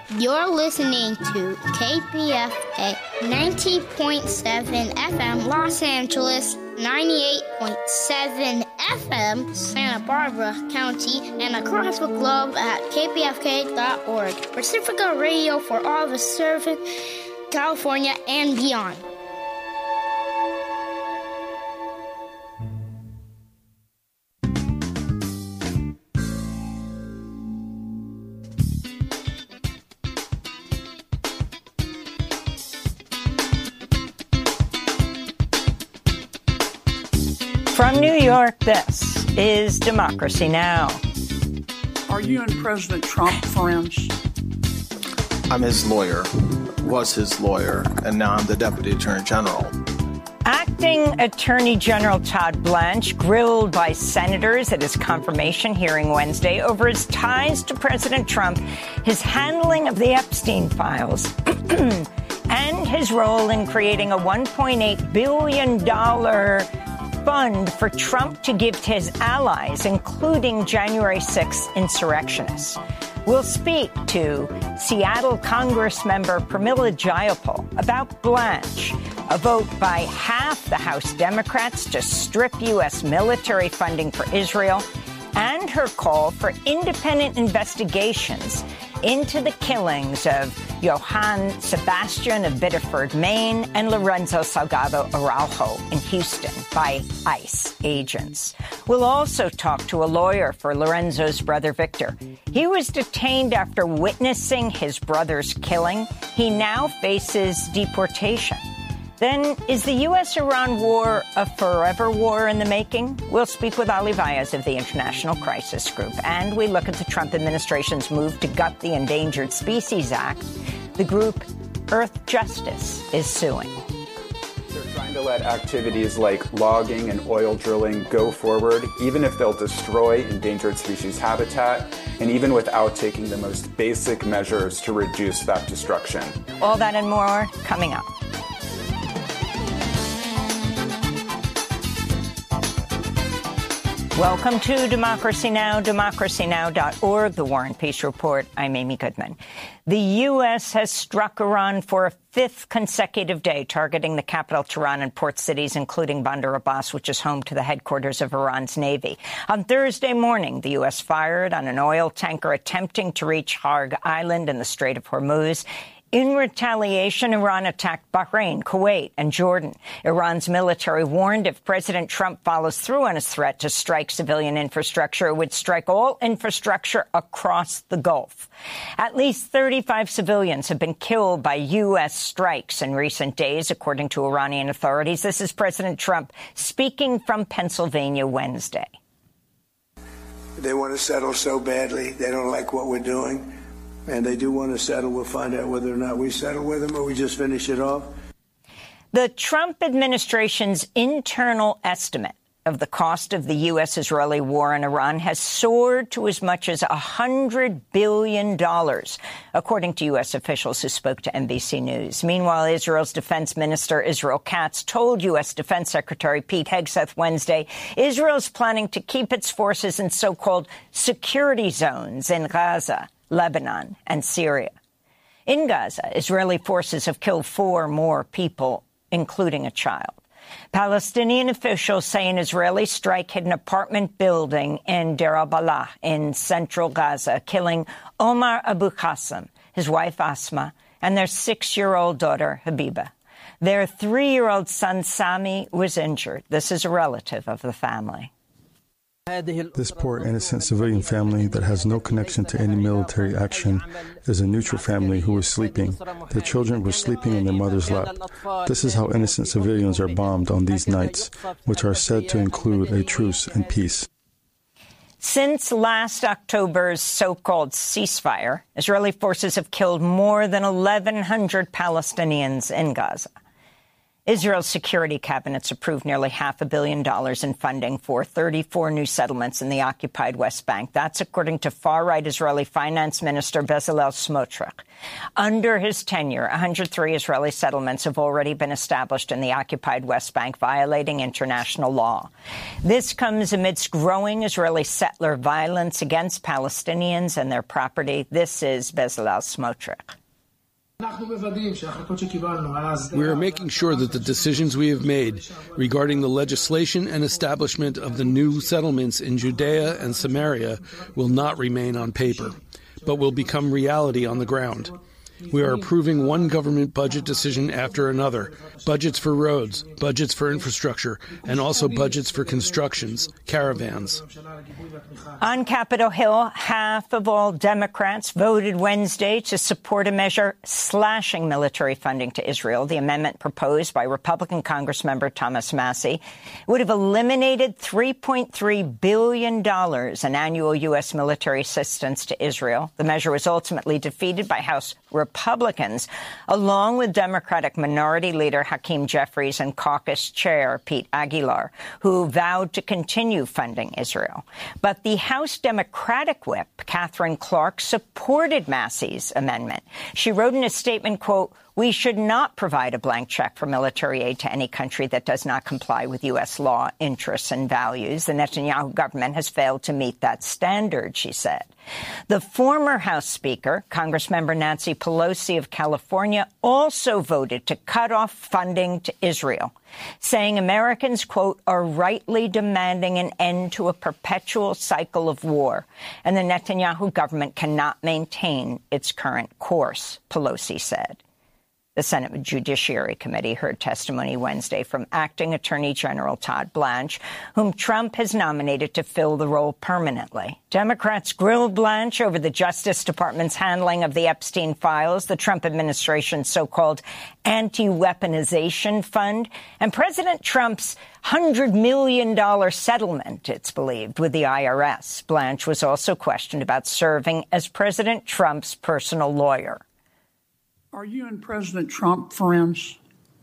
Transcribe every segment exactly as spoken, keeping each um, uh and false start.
You're listening to K P F K ninety point seven F M Los Angeles, ninety-eight point seven F M Santa Barbara County, and across the globe at k p f k dot org. Pacifica Radio for all the serving California and beyond. From New York, this is Democracy Now! Are you and President Trump friends? I'm his lawyer, was his lawyer, and now I'm the Deputy Attorney General. Acting Attorney General Todd Blanche grilled by senators at his confirmation hearing Wednesday over his ties to President Trump, his handling of the Epstein files, and his role in creating a one point eight billion dollars fund for Trump to give to his allies, including January sixth insurrectionists. We'll speak to Seattle Congressmember Pramila Jayapal about Blanche, a vote by half the House Democrats to strip U S military funding for Israel, and her call for independent investigations into the killings of Johann Sebastian of Biddeford, Maine, and Lorenzo Salgado Araujo in Houston by ICE agents. We'll also talk to a lawyer for Lorenzo's brother, Victor. He was detained after witnessing his brother's killing. He now faces deportation. Then, is the U S Iran war a forever war in the making? We'll speak with Ali Vaez of the International Crisis Group. And we look at the Trump administration's move to gut the Endangered Species Act. The group Earth Justice is suing. They're trying to let activities like logging and oil drilling go forward, even if they'll destroy endangered species habitat, and even without taking the most basic measures to reduce that destruction. All that and more coming up. Welcome to Democracy Now!, democracy now dot org, the War and Peace Report. I'm Amy Goodman. The U S has struck Iran for a fifth consecutive day, targeting the capital, Tehran, and port cities, including Bandar Abbas, which is home to the headquarters of Iran's Navy. On Thursday morning, the U S fired on an oil tanker attempting to reach Harg Island in the Strait of Hormuz. In retaliation, Iran attacked Bahrain, Kuwait, and Jordan. Iran's military warned if President Trump follows through on his threat to strike civilian infrastructure, it would strike all infrastructure across the Gulf. At least thirty-five civilians have been killed by U S strikes in recent days, according to Iranian authorities. This is President Trump speaking from Pennsylvania Wednesday. They want to settle so badly. They don't like what we're doing. And they do want to settle. We'll find out whether or not we settle with them or we just finish it off. The Trump administration's internal estimate of the cost of the U S-Israeli war in Iran has soared to as much as one hundred billion dollars, according to U S officials who spoke to N B C News. Meanwhile, Israel's Defense Minister Israel Katz told U S Defense Secretary Pete Hegseth Wednesday Israel's planning to keep its forces in so-called security zones in Gaza, Lebanon, and Syria. In Gaza, Israeli forces have killed four more people, including a child. Palestinian officials say an Israeli strike hit an apartment building in Deir al-Balah in central Gaza, killing Omar Abu Qasim, his wife Asma, and their six-year-old daughter Habiba. Their three-year-old son Sami was injured. This is a relative of the family. This poor, innocent civilian family that has no connection to any military action is a neutral family who was sleeping. The children were sleeping in their mother's lap. This is how innocent civilians are bombed on these nights, which are said to include a truce and peace. Since last October's so-called ceasefire, Israeli forces have killed more than eleven hundred Palestinians in Gaza. Israel's security cabinets approved nearly half a billion dollars in funding for thirty-four new settlements in the occupied West Bank. That's according to far-right Israeli Finance Minister Bezalel Smotrich. Under his tenure, one hundred three Israeli settlements have already been established in the occupied West Bank, violating international law. This comes amidst growing Israeli settler violence against Palestinians and their property. This is Bezalel Smotrich. We are making sure that the decisions we have made regarding the legislation and establishment of the new settlements in Judea and Samaria will not remain on paper, but will become reality on the ground. We are approving one government budget decision after another, budgets for roads, budgets for infrastructure, and also budgets for constructions, caravans. On Capitol Hill, half of all Democrats voted Wednesday to support a measure slashing military funding to Israel. The amendment proposed by Republican Congressmember Thomas Massie would have eliminated three point three billion dollars in annual U S military assistance to Israel. The measure was ultimately defeated by House Republicans, along with Democratic Minority Leader Hakeem Jeffries and caucus chair Pete Aguilar, who vowed to continue funding Israel. But the House Democratic whip, Catherine Clark, supported Massie's amendment. She wrote in a statement, quote, "We should not provide a blank check for military aid to any country that does not comply with U S law, interests, and values. The Netanyahu government has failed to meet that standard," she said. The former House Speaker, Congressmember Nancy Pelosi of California, also voted to cut off funding to Israel, saying Americans, quote, "are rightly demanding an end to a perpetual cycle of war, and the Netanyahu government cannot maintain its current course," Pelosi said. The Senate Judiciary Committee heard testimony Wednesday from Acting Attorney General Todd Blanche, whom Trump has nominated to fill the role permanently. Democrats grilled Blanche over the Justice Department's handling of the Epstein files, the Trump administration's so-called anti-weaponization fund, and President Trump's one hundred million dollars settlement, it's believed, with the I R S. Blanche was also questioned about serving as President Trump's personal lawyer. Are you and President Trump friends?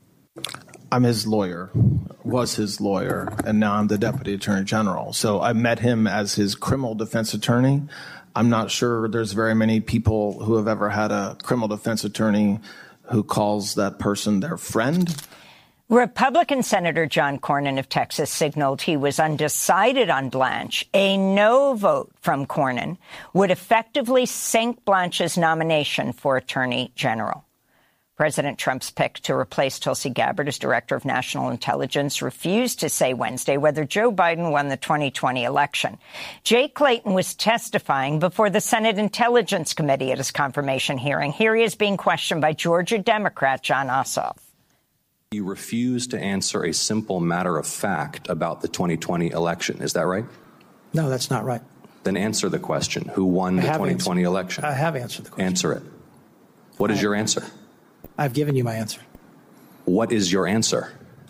I'm his lawyer, was his lawyer, and now I'm the Deputy Attorney General. So I met him as his criminal defense attorney. I'm not sure there's very many people who have ever had a criminal defense attorney who calls that person their friend. Republican Senator John Cornyn of Texas signaled he was undecided on Blanche. A no vote from Cornyn would effectively sink Blanche's nomination for Attorney General. President Trump's pick to replace Tulsi Gabbard as Director of National Intelligence refused to say Wednesday whether Joe Biden won the twenty twenty election. Jay Clayton was testifying before the Senate Intelligence Committee at his confirmation hearing. Here he is being questioned by Georgia Democrat Jon Ossoff. You refuse to answer a simple matter of fact about the twenty twenty election. Is that right? No, that's not right. Then answer the question. Who won the twenty twenty answered. election? I have answered the question. Answer it. What is I, your answer? I've given you my answer. What is your answer?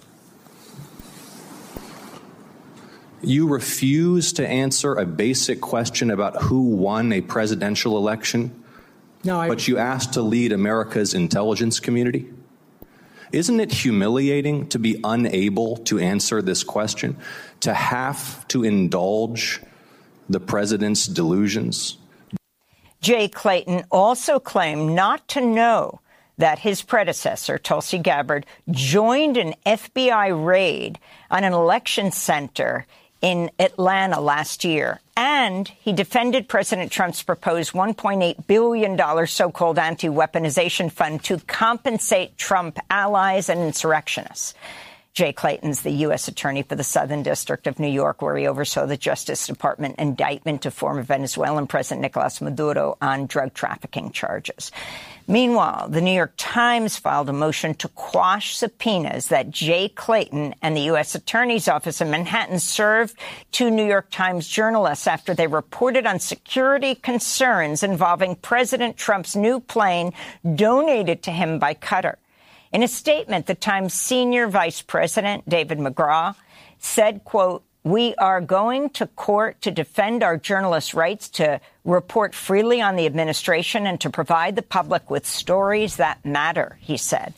You refuse to answer a basic question about who won a presidential election, no, I, but you asked to lead America's intelligence community? Isn't it humiliating to be unable to answer this question, to have to indulge the president's delusions? Jay Clayton also claimed not to know that his predecessor, Tulsi Gabbard, joined an F B I raid on an election center in Atlanta last year. And he defended President Trump's proposed one point eight billion dollars so-called anti-weaponization fund to compensate Trump allies and insurrectionists. Jay Clayton's the U S attorney for the Southern District of New York, where he oversaw the Justice Department indictment of former Venezuelan President Nicolas Maduro on drug trafficking charges. Meanwhile, the New York Times filed a motion to quash subpoenas that Jay Clayton and the U S Attorney's Office in Manhattan served to New York Times journalists after they reported on security concerns involving President Trump's new plane donated to him by Qatar. In a statement, the Times senior vice president, David McGraw, said, quote, "We are going to court to defend our journalists' rights to report freely on the administration and to provide the public with stories that matter," he said.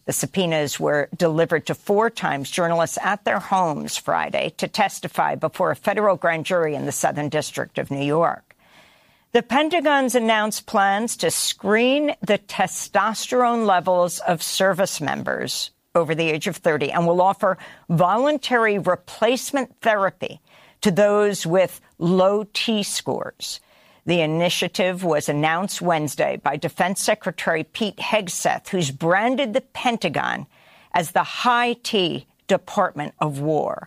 The subpoenas were delivered to four Times journalists at their homes Friday to testify before a federal grand jury in the Southern District of New York. The Pentagon's announced plans to screen the testosterone levels of service members over the age of thirty and will offer voluntary replacement therapy to those with low T scores. The initiative was announced Wednesday by Defense Secretary Pete Hegseth, who's branded the Pentagon as the high T Department of War.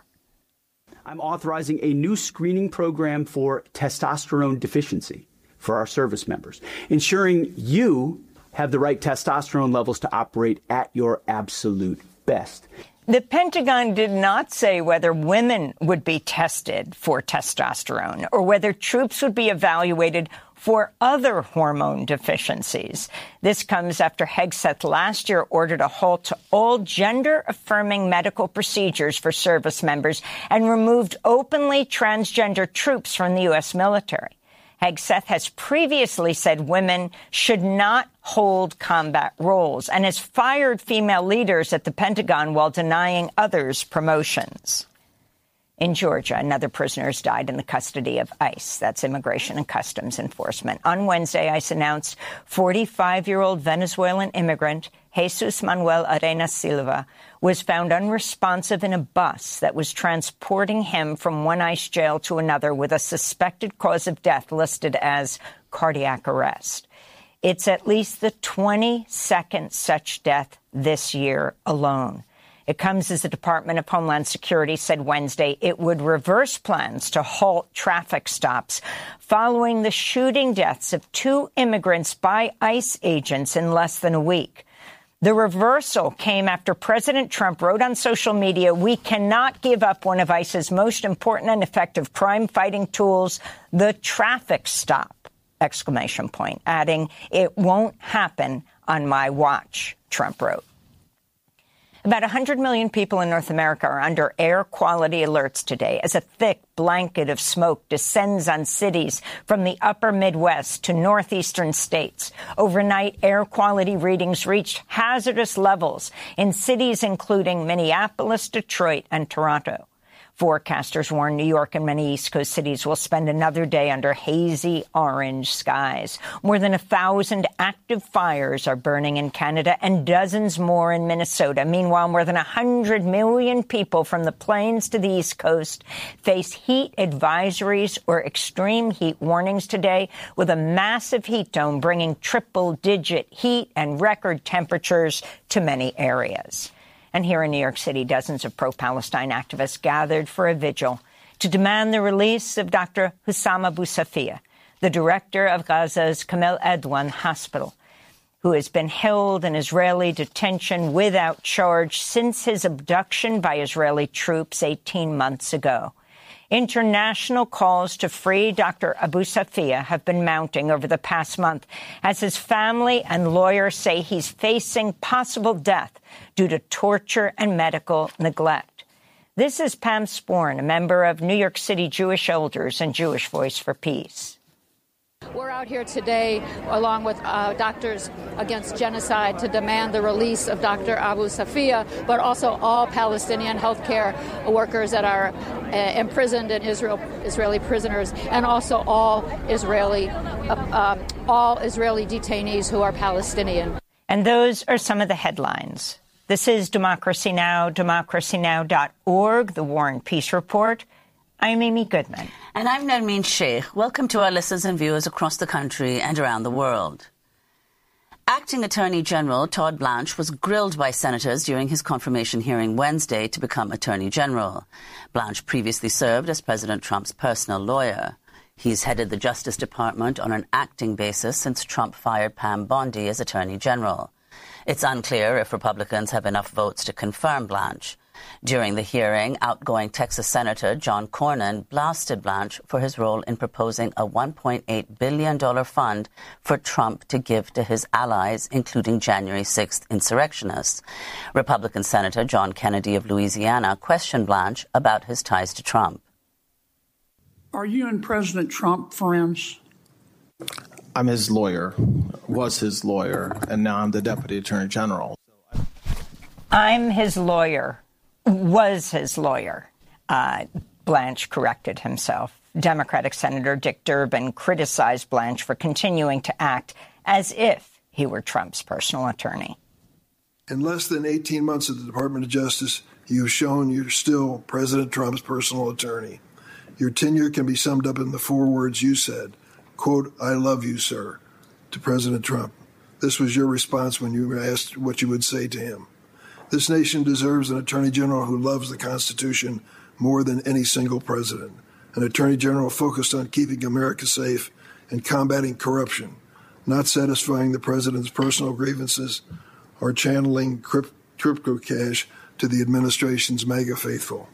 I'm authorizing a new screening program for testosterone deficiency for our service members, ensuring you have the right testosterone levels to operate at your absolute best. The Pentagon did not say whether women would be tested for testosterone or whether troops would be evaluated for other hormone deficiencies. This comes after Hegseth last year ordered a halt to all gender-affirming medical procedures for service members and removed openly transgender troops from the U S military. Hegseth has previously said women should not hold combat roles and has fired female leaders at the Pentagon while denying others promotions. In Georgia, another prisoner has died in the custody of ICE. That's Immigration and Customs Enforcement. On Wednesday, ICE announced forty-five-year-old Venezuelan immigrant Jesus Manuel Arenas Silva was found unresponsive in a bus that was transporting him from one ICE jail to another with a suspected cause of death listed as cardiac arrest. It's at least the twenty-second such death this year alone. It comes as the Department of Homeland Security said Wednesday it would reverse plans to halt traffic stops following the shooting deaths of two immigrants by ICE agents in less than a week. The reversal came after President Trump wrote on social media, "We cannot give up one of ICE's most important and effective crime-fighting tools, the traffic stop," exclamation point, adding, "It won't happen on my watch," Trump wrote. About one hundred million people in North America are under air quality alerts today as a thick blanket of smoke descends on cities from the upper Midwest to northeastern states. Overnight, air quality readings reached hazardous levels in cities including Minneapolis, Detroit, and Toronto. Forecasters warn New York and many East Coast cities will spend another day under hazy orange skies. More than a thousand active fires are burning in Canada and dozens more in Minnesota. Meanwhile, more than one hundred million people from the plains to the East Coast face heat advisories or extreme heat warnings today, with a massive heat dome bringing triple-digit heat and record temperatures to many areas. And here in New York City, dozens of pro-Palestine activists gathered for a vigil to demand the release of Doctor Hussam Abu Safia, the director of Gaza's Kamel Adwan Hospital, who has been held in Israeli detention without charge since his abduction by Israeli troops eighteen months ago. International calls to free Doctor Abu Safia have been mounting over the past month as his family and lawyers say he's facing possible death due to torture and medical neglect. This is Pam Sporn, a member of New York City Jewish Elders and Jewish Voice for Peace. We're out here today along with uh, Doctors Against Genocide to demand the release of Doctor Abu Safia, but also all Palestinian healthcare workers that are uh, imprisoned in Israel, Israeli prisoners, and also all Israeli, uh, uh, all Israeli detainees who are Palestinian. And those are some of the headlines. This is Democracy Now!, democracy now dot org, the War and Peace Report. I'm Amy Goodman. And I'm Nermeen Sheikh. Welcome to our listeners and viewers across the country and around the world. Acting Attorney General Todd Blanche was grilled by senators during his confirmation hearing Wednesday to become Attorney General. Blanche previously served as President Trump's personal lawyer. He's headed the Justice Department on an acting basis since Trump fired Pam Bondi as Attorney General. It's unclear if Republicans have enough votes to confirm Blanche. During the hearing, outgoing Texas Senator John Cornyn blasted Blanche for his role in proposing a one point eight billion dollars fund for Trump to give to his allies, including January sixth insurrectionists. Republican Senator John Kennedy of Louisiana questioned Blanche about his ties to Trump. Are you and President Trump friends? I'm his lawyer, was his lawyer, and now I'm the Deputy Attorney General. I'm his lawyer, was his lawyer. Uh, Blanche corrected himself. Democratic Senator Dick Durbin criticized Blanche for continuing to act as if he were Trump's personal attorney. In less than eighteen months at the Department of Justice, you have shown you're still President Trump's personal attorney. Your tenure can be summed up in the four words you said, quote, "I love you, sir," to President Trump. This was your response when you were asked what you would say to him. This nation deserves an attorney general who loves the Constitution more than any single president. An attorney general focused on keeping America safe and combating corruption, not satisfying the president's personal grievances or channeling crypto cash to the administration's MAGA faithful.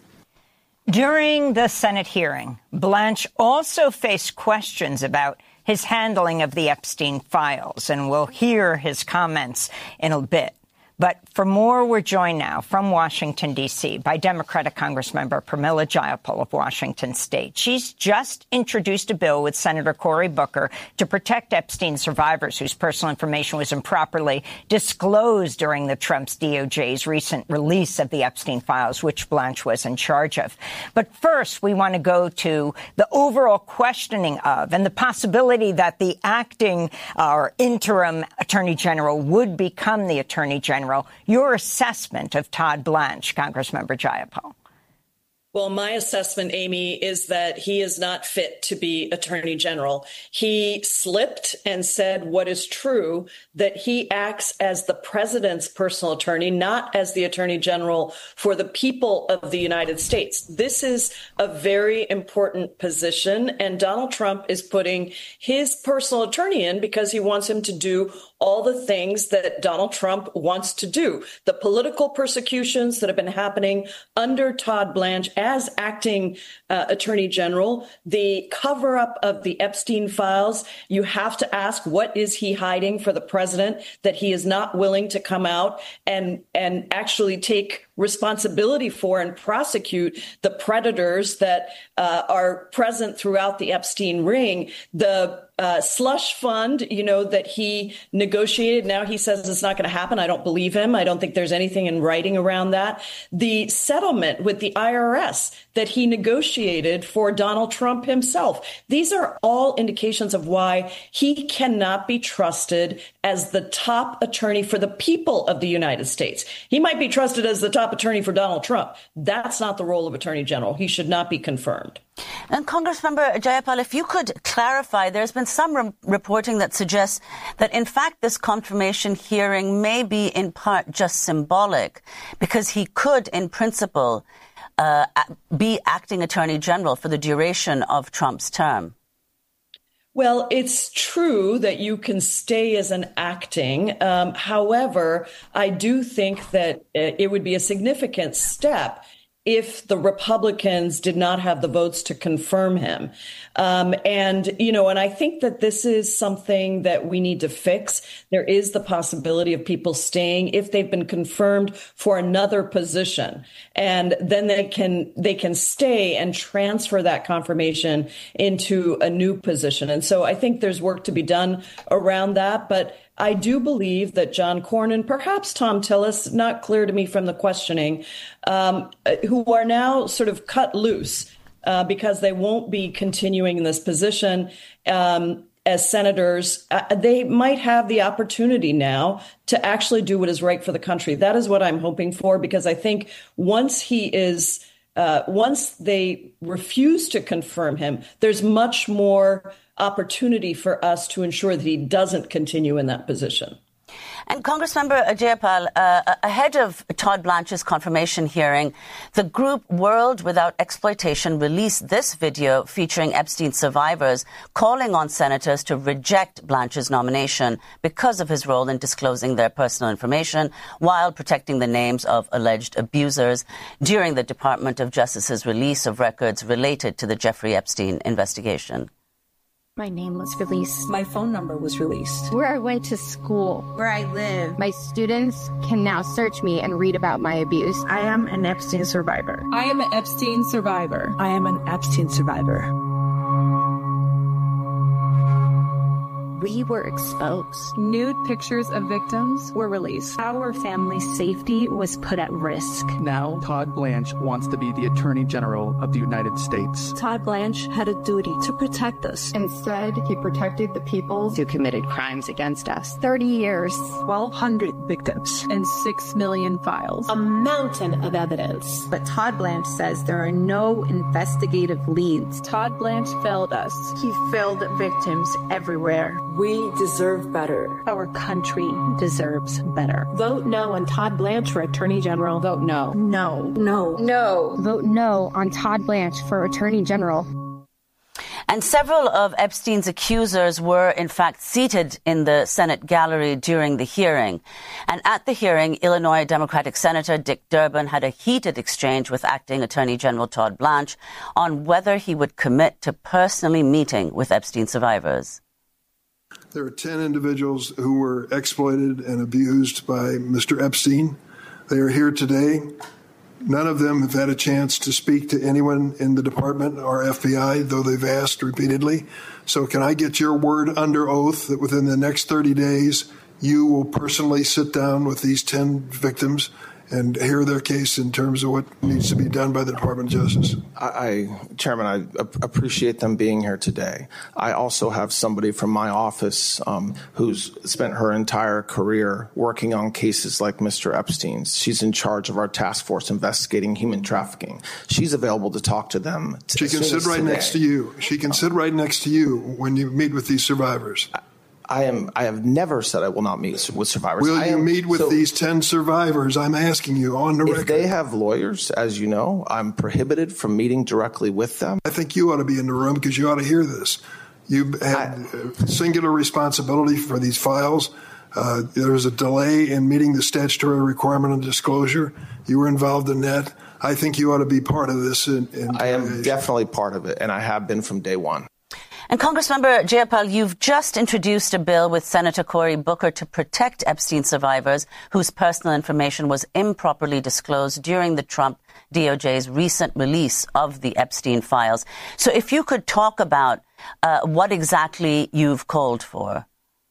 During the Senate hearing, Blanche also faced questions about his handling of the Epstein files, and we'll hear his comments in a bit. But for more, we're joined now from Washington, D C by Democratic Congressmember Pramila Jayapal of Washington State. She's just introduced a bill with Senator Cory Booker to protect Epstein survivors whose personal information was improperly disclosed during the Trump's D O J's recent release of the Epstein files, which Blanche was in charge of. But first, we want to go to the overall questioning of and the possibility that the acting uh, or interim attorney general would become the attorney general. Your assessment of Todd Blanche, Congressmember Jayapal. Well, my assessment, Amy, is that he is not fit to be attorney general. He slipped and said what is true, that he acts as the president's personal attorney, not as the attorney general for the people of the United States. This is a very important position, and Donald Trump is putting his personal attorney in because he wants him to do all the things that Donald Trump wants to do. The political persecutions that have been happening under Todd Blanche as acting uh, attorney general, the cover up of the Epstein files. You have to ask, what is he hiding for the president that he is not willing to come out and, and actually take responsibility for and prosecute the predators that uh, are present throughout the Epstein ring? The uh, slush fund, you know, that he negotiated. Now he says it's not going to happen. I don't believe him. I don't think there's anything in writing around that. The settlement with the I R S that he negotiated for Donald Trump himself. These are all indications of why he cannot be trusted as the top attorney for the people of the United States. He might be trusted as the top attorney for Donald Trump. That's not the role of attorney general. He should not be confirmed. And Congressmember Jayapal, if you could clarify, there's been some re- reporting that suggests that, in fact, this confirmation hearing may be in part just symbolic because he could, in principle, uh, be acting attorney general for the duration of Trump's term. Well, it's true that you can stay as an acting. Um, however, I do think that it would be a significant step if the Republicans did not have the votes to confirm him. Um, and, you know, and I think that this is something that we need to fix. There is the possibility of people staying if they've been confirmed for another position. And then they can they can stay and transfer that confirmation into a new position. And so I think there's work to be done around that. But I do believe that John Cornyn, perhaps Tom Tillis, not clear to me from the questioning, um, who are now sort of cut loose uh, because they won't be continuing in this position um, as senators, uh, they might have the opportunity now to actually do what is right for the country. That is what I'm hoping for, because I think once he is uh, once they refuse to confirm him, there's much more opportunity for us to ensure that he doesn't continue in that position. And Congressmember Jayapal, uh, ahead of Todd Blanche's confirmation hearing, the group World Without Exploitation released this video featuring Epstein survivors calling on senators to reject Blanche's nomination because of his role in disclosing their personal information while protecting the names of alleged abusers during the Department of Justice's release of records related to the Jeffrey Epstein investigation. My name was released. My phone number was released. Where I went to school. Where I live. My students can now search me and read about my abuse. I am an Epstein survivor. I am an Epstein survivor. I am an Epstein survivor. we were exposed. Nude pictures of victims were released. Our family's safety was put at risk. Now, Todd Blanche wants to be the Attorney General of the United States. Todd Blanche had a duty to protect us. Instead, he protected the people who committed crimes against us. thirty years, twelve hundred victims, and six million files. A mountain of evidence. But Todd Blanche says there are no investigative leads. Todd Blanche failed us. He failed victims everywhere. We deserve better. Our country deserves better. Vote no on Todd Blanche for Attorney General. Vote no. No. No. No. Vote no on Todd Blanche for Attorney General. And several of Epstein's accusers were, in fact, seated in the Senate gallery during the hearing. And at the hearing, Illinois Democratic Senator Dick Durbin had a heated exchange with Acting Attorney General Todd Blanche on whether he would commit to personally meeting with Epstein survivors. There are ten individuals who were exploited and abused by Mister Epstein. They are here today. None of them have had a chance to speak to anyone in the department or F B I, though they've asked repeatedly. So can I get your word under oath that within the next thirty days, you will personally sit down with these ten victims and hear their case in terms of what needs to be done by the Department of Justice? I, I Chairman, I appreciate them being here today. I also have somebody from my office um, who's spent her entire career working on cases like Mister Epstein's. She's in charge of our task force investigating human trafficking. She's available to talk to them. T- she can sit right today. next to you. She can sit right next to you when you meet with these survivors. I, I am. I have never said I will not meet with survivors. Will I you am, meet with so, these ten survivors? I'm asking you on the if record. If they have lawyers, as you know, I'm prohibited from meeting directly with them. I think you ought to be in the room because you ought to hear this. You have I, singular responsibility for these files. Uh, there was a delay in meeting the statutory requirement of disclosure. You were involved in that. I think you ought to be part of this. In, in I am definitely part of it, and I have been from day one. And Congressmember Jayapal, you've just introduced a bill with Senator Cory Booker to protect Epstein survivors whose personal information was improperly disclosed during the Trump D O J's recent release of the Epstein files. So if you could talk about uh, what exactly you've called for.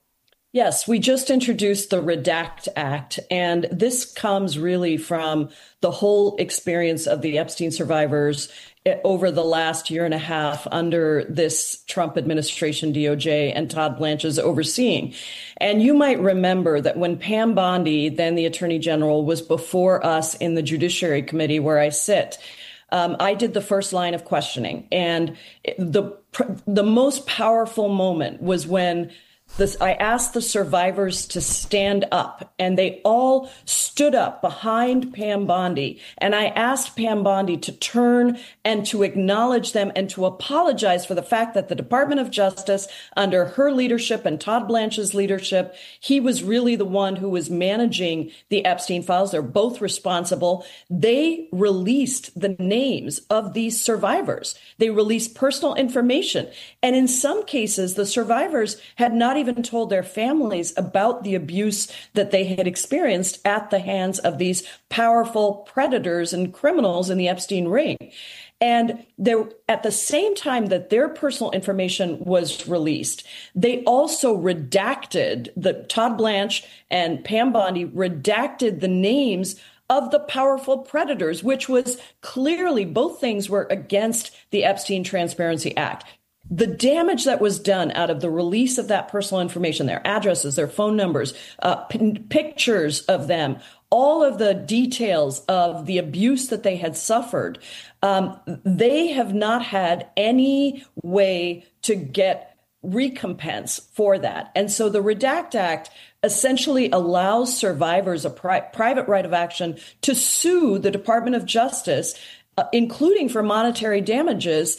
Yes, we just introduced the REDACT Act, and this comes really from the whole experience of the Epstein survivors over the last year and a half under this Trump administration, D O J, and Todd Blanche's overseeing. And you might remember that when Pam Bondi, then the Attorney General, was before us in the Judiciary Committee where I sit, um, I did the first line of questioning. And the the most powerful moment was when This, I asked the survivors to stand up, and they all stood up behind Pam Bondi. And I asked Pam Bondi to turn and to acknowledge them and to apologize for the fact that the Department of Justice, under her leadership and Todd Blanche's leadership, he was really the one who was managing the Epstein files. They're both responsible. They released the names of these survivors. They released personal information. And in some cases, the survivors had not even even told their families about the abuse that they had experienced at the hands of these powerful predators and criminals in the Epstein ring. And there, at the same time that their personal information was released, they also redacted, the Todd Blanche and Pam Bondi redacted the names of the powerful predators, which was clearly, both things were against the Epstein Transparency Act. The damage that was done out of the release of that personal information, their addresses, their phone numbers, uh, p- pictures of them, all of the details of the abuse that they had suffered, um, they have not had any way to get recompense for that. And so the REDACT Act essentially allows survivors a pri- private right of action to sue the Department of Justice, uh, including for monetary damages,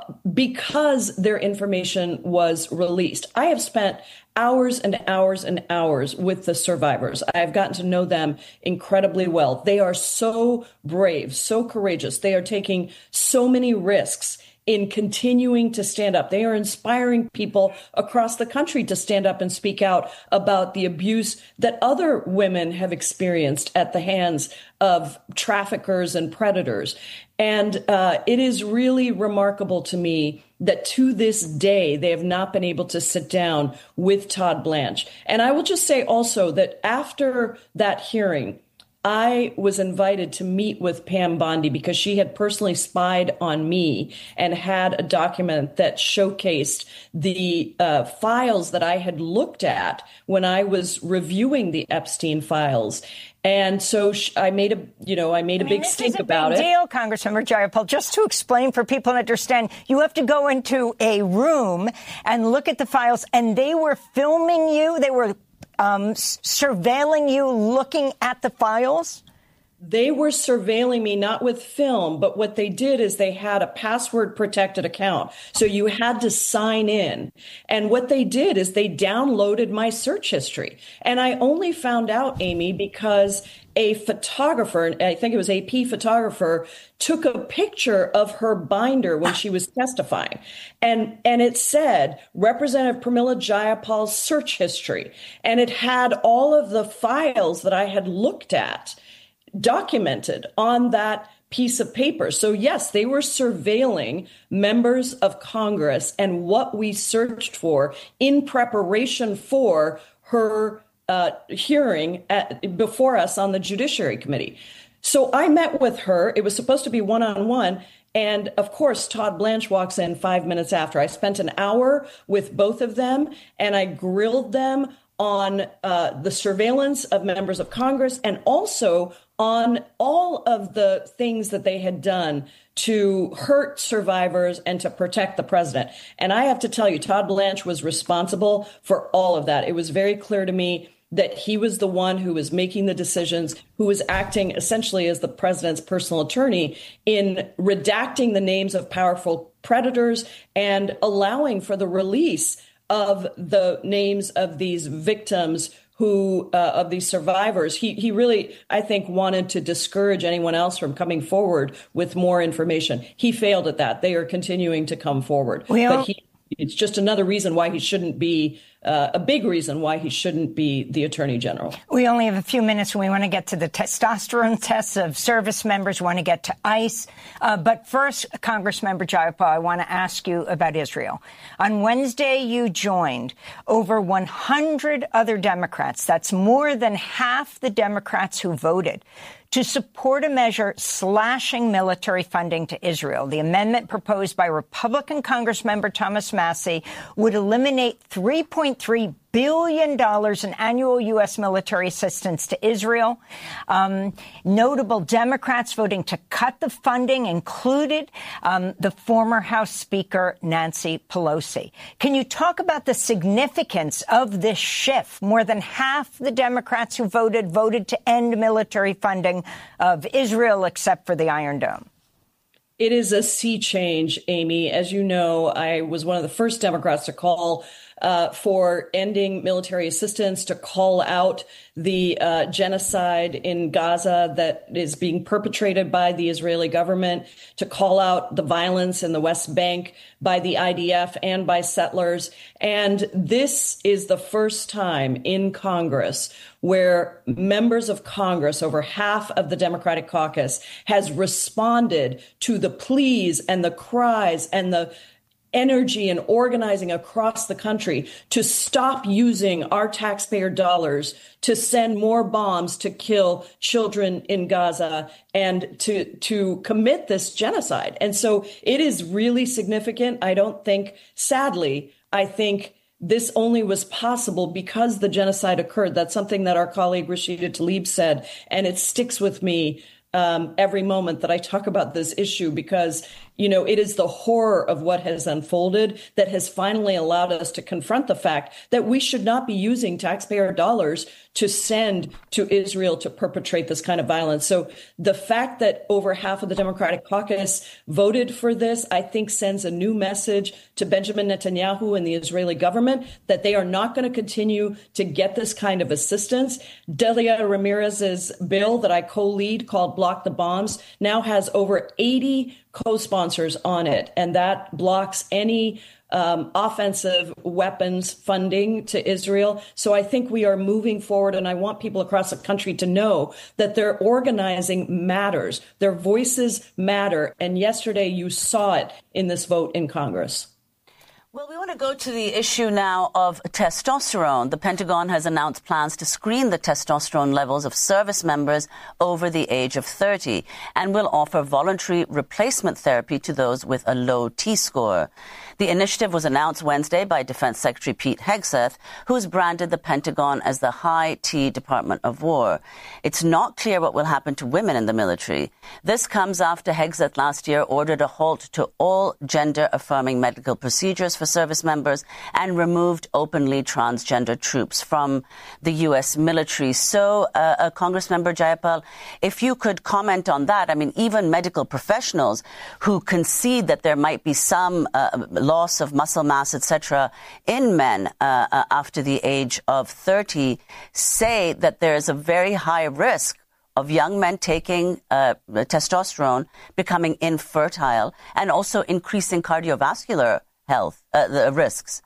because their information was released. I have spent hours and hours and hours with the survivors. I have gotten to know them incredibly well. They are so brave, so courageous. They are taking so many risks in continuing to stand up. They are inspiring people across the country to stand up and speak out about the abuse that other women have experienced at the hands of traffickers and predators. And uh, it is really remarkable to me that to this day, they have not been able to sit down with Todd Blanche. And I will just say also that after that hearing, I was invited to meet with Pam Bondi because she had personally spied on me and had a document that showcased the uh, files that I had looked at when I was reviewing the Epstein files. And so sh- I made a, you know, I made a I mean, big stink a about big it. Deal, Congressmember Jayapal. Just to explain for people to understand, you have to go into a room and look at the files, and they were filming you. They were um, surveilling you, looking at the files. They were surveilling me, not with film, but what they did is they had a password protected account. So you had to sign in. And what they did is they downloaded my search history. And I only found out, Amy, because a photographer, I think it was A P photographer, took a picture of her binder when she was testifying. And, and it said Representative Pramila Jayapal's search history. And it had all of the files that I had looked at documented on that piece of paper. So yes, they were surveilling members of Congress and what we searched for in preparation for her uh, hearing at, before us on the Judiciary Committee. So I met with her. It was supposed to be one-on-one. And of course, Todd Blanche walks in five minutes after. I spent an hour with both of them, and I grilled them on uh, the surveillance of members of Congress and also on all of the things that they had done to hurt survivors and to protect the president. And I have to tell you, Todd Blanche was responsible for all of that. It was very clear to me that he was the one who was making the decisions, who was acting essentially as the president's personal attorney in redacting the names of powerful predators and allowing for the release of the names of these victims who uh, of these survivors. He he really, I think, wanted to discourage anyone else from coming forward with more information. He failed at that. They are continuing to come forward. Well, but he, it's just another reason why he shouldn't be, uh, a big reason why he shouldn't be the Attorney General. We only have a few minutes and we want to get to the testosterone tests of service members. We want to get to ICE. Uh, but first, Congressmember Jayapal, I want to ask you about Israel. On Wednesday, you joined over one hundred other Democrats. That's more than half the Democrats who voted to support a measure slashing military funding to Israel. The amendment proposed by Republican Congressmember Thomas Massie would eliminate three point three billion dollars in annual U S military assistance to Israel. Um, notable Democrats voting to cut the funding included um, the former House Speaker Nancy Pelosi. Can you talk about the significance of this shift? More than half the Democrats who voted voted to end military funding of Israel, except for the Iron Dome. It is a sea change, Amy. As you know, I was one of the first Democrats to call uh, for ending military assistance, to call out the uh, genocide in Gaza that is being perpetrated by the Israeli government, to call out the violence in the West Bank by the I D F and by settlers. And this is the first time in Congress where members of Congress, over half of the Democratic caucus, has responded to the pleas and the cries and the energy and organizing across the country to stop using our taxpayer dollars to send more bombs to kill children in Gaza and to to commit this genocide. And so it is really significant. I don't think, sadly, I think this only was possible because the genocide occurred. That's something that our colleague Rashida Tlaib said, and it sticks with me um, every moment that I talk about this issue, because, you know, it is the horror of what has unfolded that has finally allowed us to confront the fact that we should not be using taxpayer dollars to send to Israel to perpetrate this kind of violence. So the fact that over half of the Democratic caucus voted for this, I think sends a new message to Benjamin Netanyahu and the Israeli government that they are not going to continue to get this kind of assistance. Delia Ramirez's bill that I co-lead, called Block the Bombs, now has over eighty co-sponsors on it, and that blocks any um, offensive weapons funding to Israel. So I think we are moving forward, and I want people across the country to know that their organizing matters. Their voices matter. And yesterday you saw it in this vote in Congress. Well, we want to go to the issue now of testosterone. The Pentagon has announced plans to screen the testosterone levels of service members over the age of thirty and will offer voluntary replacement therapy to those with a low T-score. The initiative was announced Wednesday by Defense Secretary Pete Hegseth, who has branded the Pentagon as the High T Department of War. It's not clear what will happen to women in the military. This comes after Hegseth last year ordered a halt to all gender-affirming medical procedures for service members and removed openly transgender troops from the U S military. So, uh, uh, Congressmember Jayapal, if you could comment on that. I mean, even medical professionals who concede that there might be some uh, loss of muscle mass, et cetera, in men uh, uh, after the age of thirty say that there is a very high risk of young men taking uh, testosterone, becoming infertile, and also increasing cardiovascular health, uh, the risks.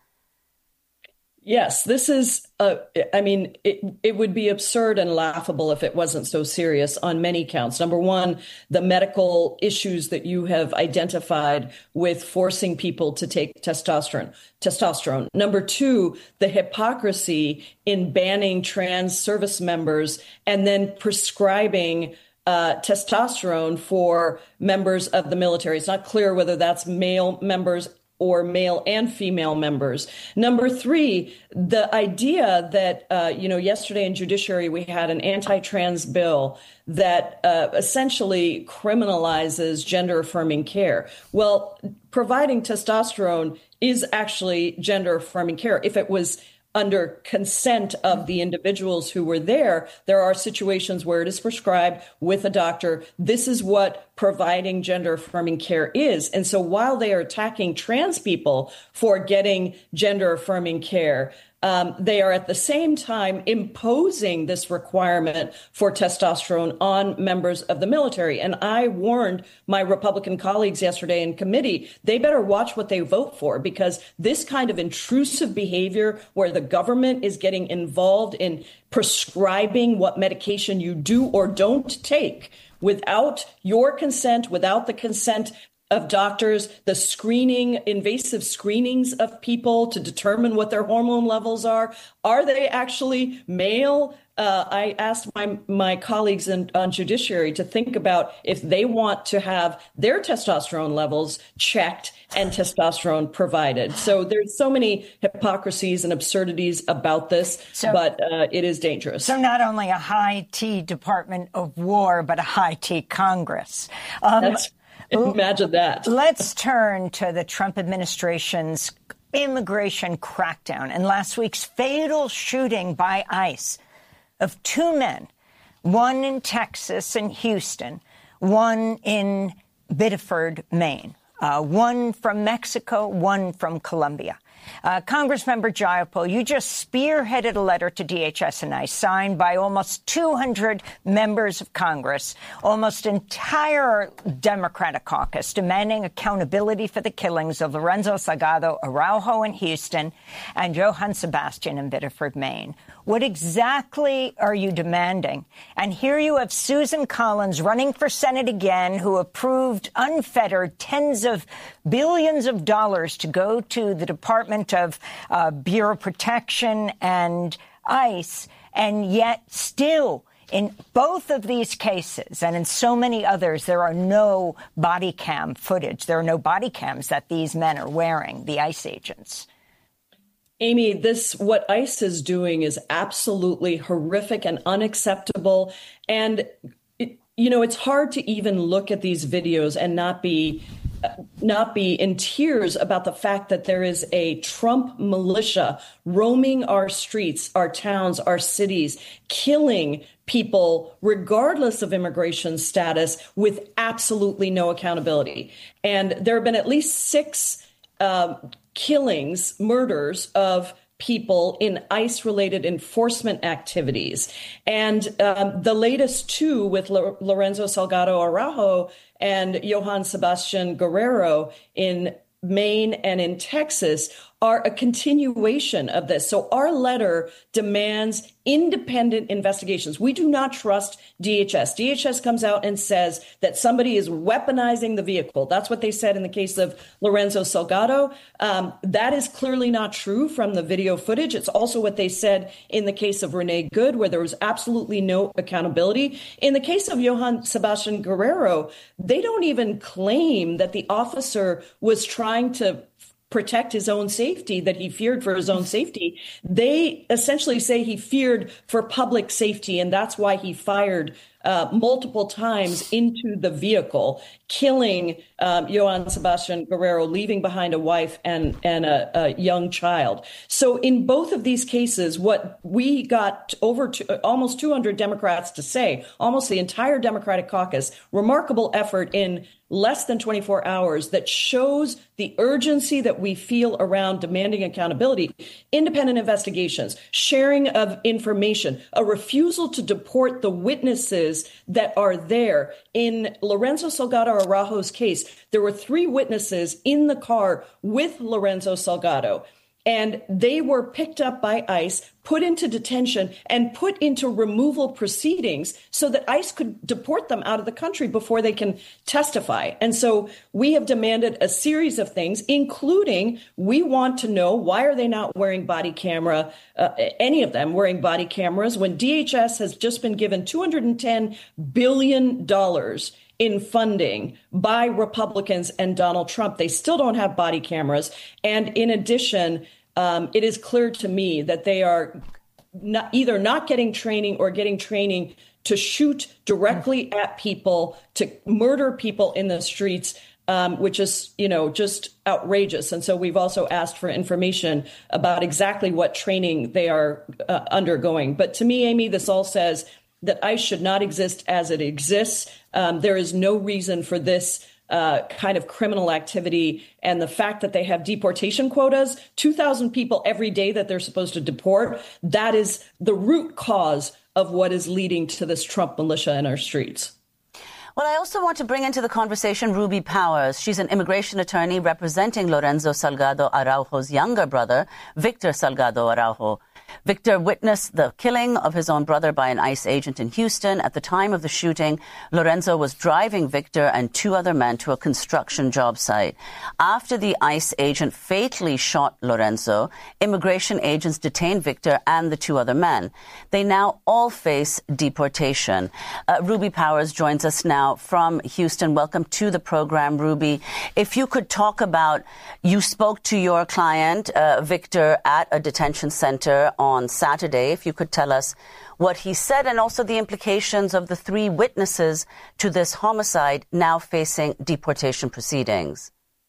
Yes, this is, uh, I mean, it, it would be absurd and laughable if it wasn't so serious on many counts. Number one, the medical issues that you have identified with forcing people to take testosterone. Testosterone. Number two, the hypocrisy in banning trans service members and then prescribing Uh, testosterone for members of the military. It's not clear whether that's male members or male and female members. Number three, the idea that, uh, you know, yesterday in Judiciary, we had an anti-trans bill that uh, essentially criminalizes gender-affirming care. Well, providing testosterone is actually gender-affirming care. If it was under consent of the individuals who were there, there are situations where it is prescribed with a doctor. This is what providing gender affirming care is. And so while they are attacking trans people for getting gender affirming care, Um, they are at the same time imposing this requirement for testosterone on members of the military. And I warned my Republican colleagues yesterday in committee, they better watch what they vote for, because this kind of intrusive behavior where the government is getting involved in prescribing what medication you do or don't take without your consent, without the consent of doctors, the screening, invasive screenings of people to determine what their hormone levels are. Are they actually male? Uh, I asked my, my colleagues in, on Judiciary to think about if they want to have their testosterone levels checked and testosterone provided. So there's so many hypocrisies and absurdities about this, so, but uh, it is dangerous. So not only a high T Department of War, but a high T Congress. Um, That's Imagine that. Let's turn to the Trump administration's immigration crackdown and last week's fatal shooting by ICE of two men, one in Texas and Houston, one in Biddeford, Maine, uh, one from Mexico, one from Colombia. Uh, Congressmember Jayapal, you just spearheaded a letter to D H S and ICE signed by almost two hundred members of Congress, almost entire Democratic caucus, demanding accountability for the killings of Lorenzo Salgado Araujo in Houston and Johann Sebastian in Biddeford, Maine. What exactly are you demanding? And here you have Susan Collins running for Senate again, who approved unfettered tens of billions of dollars to go to the Department of uh, Bureau Protection and ICE, and yet still in both of these cases and in so many others, there are no body cam footage. There are no body cams that these men are wearing, the ICE agents. Amy, this, what ICE is doing is absolutely horrific and unacceptable. And, it, you know, it's hard to even look at these videos and not be not be in tears about the fact that there is a Trump militia roaming our streets, our towns, our cities, killing people regardless of immigration status with absolutely no accountability. And there have been at least six um, killings, murders of people in ICE-related enforcement activities. And um, the latest two with L- Lorenzo Salgado Araujo and Johann Sebastian Guerrero in Maine and in Texas are a continuation of this. So our letter demands independent investigations. We do not trust D H S. D H S comes out and says that somebody is weaponizing the vehicle. That's what they said in the case of Lorenzo Salgado. Um, that is clearly not true from the video footage. It's also what they said in the case of Renee Good, where there was absolutely no accountability. In the case of Johann Sebastian Guerrero, they don't even claim that the officer was trying to protect his own safety, that he feared for his own safety. They essentially say he feared for public safety, and that's why he fired uh, multiple times into the vehicle, killing um, Johann Sebastian Guerrero, leaving behind a wife and, and a, a young child. So in both of these cases, what we got over to, almost two hundred Democrats to say, almost the entire Democratic caucus, remarkable effort in less than twenty-four hours that shows the urgency that we feel around demanding accountability, independent investigations, sharing of information, a refusal to deport the witnesses that are there. In Lorenzo Salgado Araujo's case, there were three witnesses in the car with Lorenzo Salgado, and they were picked up by ICE, put into detention, and put into removal proceedings so that ICE could deport them out of the country before they can testify. And so we have demanded a series of things, including we want to know, why are they not wearing body camera, uh, any of them wearing body cameras, when D H S has just been given two hundred ten billion dollars in funding by Republicans and Donald Trump. They still don't have body cameras. And in addition, um, it is clear to me that they are not, either not getting training or getting training to shoot directly at people, to murder people in the streets, um, which is, you know, just outrageous. And so we've also asked for information about exactly what training they are uh, undergoing. But to me, Amy, this all says that ICE should not exist as it exists. Um, there is no reason for this uh, kind of criminal activity. And the fact that they have deportation quotas, two thousand people every day that they're supposed to deport, that is the root cause of what is leading to this Trump militia in our streets. Well, I also want to bring into the conversation Ruby Powers. She's an immigration attorney representing Lorenzo Salgado Araujo's younger brother, Victor Salgado Araujo. Victor witnessed the killing of his own brother by an ICE agent in Houston. At the time of the shooting, Lorenzo was driving Victor and two other men to a construction job site. After the ICE agent fatally shot Lorenzo, immigration agents detained Victor and the two other men. They now all face deportation. Uh, Ruby Powers joins us now from Houston. Welcome to the program, Ruby. If you could talk about, you spoke to your client, uh, Victor, at a detention center on Saturday. If you could tell us what he said and also the implications of the three witnesses to this homicide now facing deportation proceedings.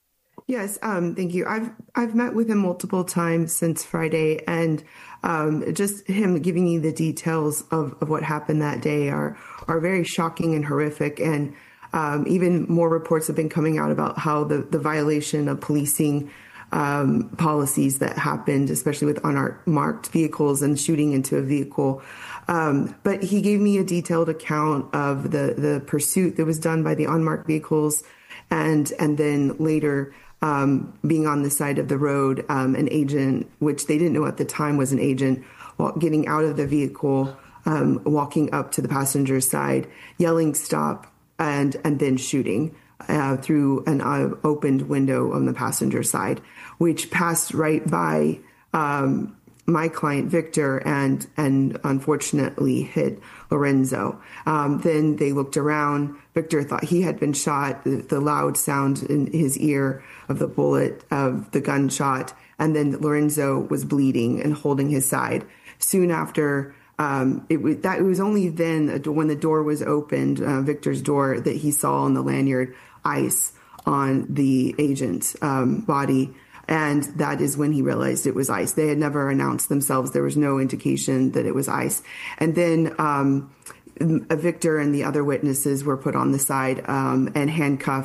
Yes, um, thank you. I've I've met with him multiple times since Friday, and um, just him giving you the details of, of what happened that day are are very shocking and horrific. And um, even more reports have been coming out about how the, the violation of policing Um, policies that happened, especially with unmarked vehicles and shooting into a vehicle. Um, but he gave me a detailed account of the, the pursuit that was done by the unmarked vehicles, and and then later um, being on the side of the road, um, an agent, which they didn't know at the time was an agent, getting out of the vehicle, um, walking up to the passenger side, yelling stop, and and then shooting Uh, through an uh, opened window on the passenger side, which passed right by um, my client, Victor, and and unfortunately hit Lorenzo. Um, then they looked around. Victor thought he had been shot, the, the loud sound in his ear of the bullet, of the gunshot, and then Lorenzo was bleeding and holding his side. Soon after, Um, it was that it was only then when the door was opened, uh, Victor's door, that he saw on the lanyard ICE on the agent's um, body. And that is when he realized it was ICE. They had never announced themselves. There was no indication that it was ICE. And then um, Victor and the other witnesses were put on the side um, and handcuffed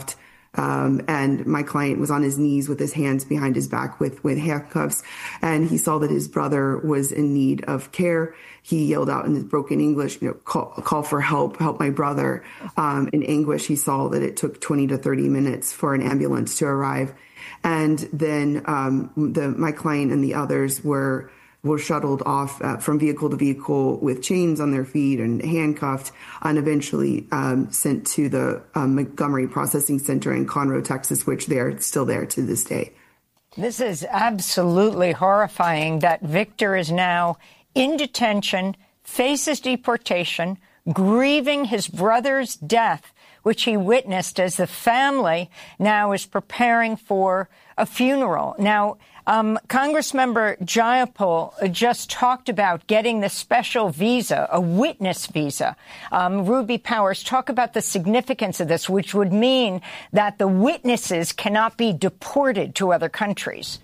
Um, and my client was on his knees with his hands behind his back with, with handcuffs. And he saw that his brother was in need of care. He yelled out in his broken English, you know, call, call for help, help my brother. Um, in anguish, he saw that it took twenty to thirty minutes for an ambulance to arrive. And then um, the, my client and the others were were shuttled off uh, from vehicle to vehicle with chains on their feet and handcuffed, and eventually um, sent to the um, Montgomery Processing Center in Conroe, Texas, which they're still there to this day. This is absolutely horrifying that Victor is now in detention, faces deportation, grieving his brother's death, which he witnessed as the family now is preparing for a funeral. Now, Um, Congressmember Jayapal just talked about getting the special visa, a witness visa. Um, Ruby Powers, talk about the significance of this, which would mean that the witnesses cannot be deported to other countries.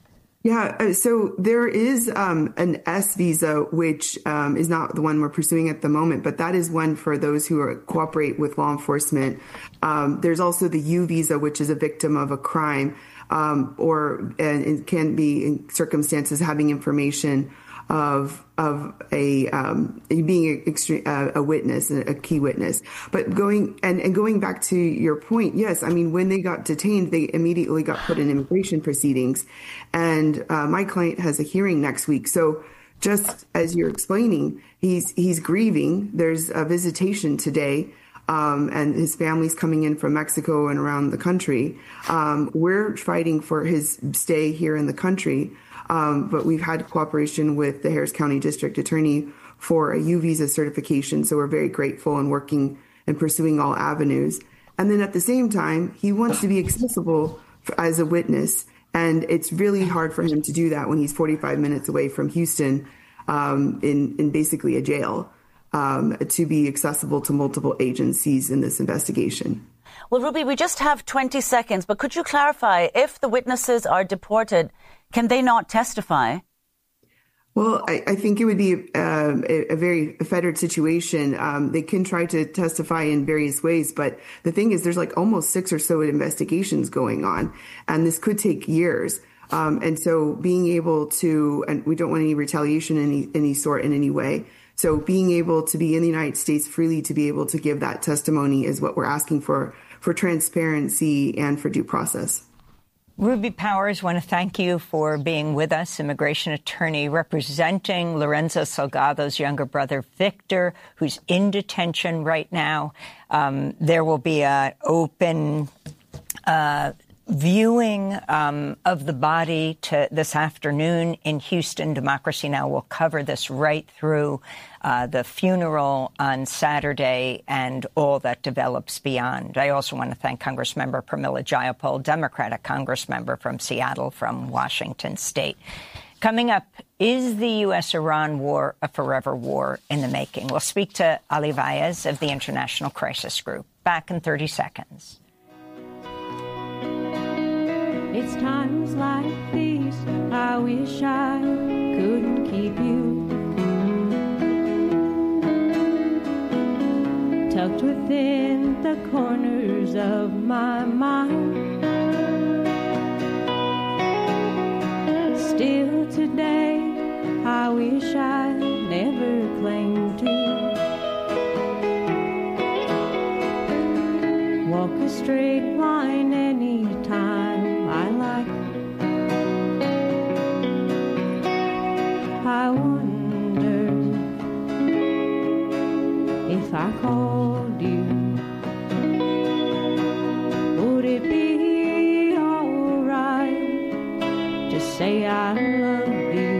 Yeah, so there is um, an S visa, which um, is not the one we're pursuing at the moment, but that is one for those who are, cooperate with law enforcement. Um, there's also the U visa, which is a victim of a crime. Um, or and it can be in circumstances having information of of a um, being a, uh, a witness, a key witness. But going and, and going back to your point, yes, I mean, when they got detained, they immediately got put in immigration proceedings, and uh, my client has a hearing next week. So just as you're explaining, he's he's grieving. There's a visitation today. Um, and his family's coming in from Mexico and around the country. Um, we're fighting for his stay here in the country, um, but we've had cooperation with the Harris County District Attorney for a U visa certification, so we're very grateful and working and pursuing all avenues. And then at the same time, he wants to be accessible as a witness, and it's really hard for him to do that when he's forty-five minutes away from Houston um, in, in basically a jail. Um, to be accessible to multiple agencies in this investigation. Well, Ruby, we just have twenty seconds, but could you clarify, if the witnesses are deported, can they not testify? Well, I, I think it would be uh, a, a very fettered situation. Um, they can try to testify in various ways, but the thing is there's like almost six or so investigations going on, and this could take years. Um, and so being able to, and we don't want any retaliation in any, any sort in any way. So being able to be in the United States freely to be able to give that testimony is what we're asking for, for transparency and for due process. Ruby Powers, want to thank you for being with us, immigration attorney representing Lorenzo Salgado's younger brother, Victor, who's in detention right now. Um, there will be an open uh viewing um, of the body to this afternoon in Houston. Democracy Now! Will cover this right through uh, the funeral on Saturday and all that develops beyond. I also want to thank Congressmember Pramila Jayapal, Democratic Congressmember from Seattle, from Washington State. Coming up, is the U S Iran war a forever war in the making? We'll speak to Ali Vaez of the International Crisis Group. Back in thirty seconds. It's times like these I wish I couldn't keep you tucked within the corners of my mind. Still today I wish I never claimed to walk a straight line anytime I like. I wonder if I called you, would it be alright to say I love you?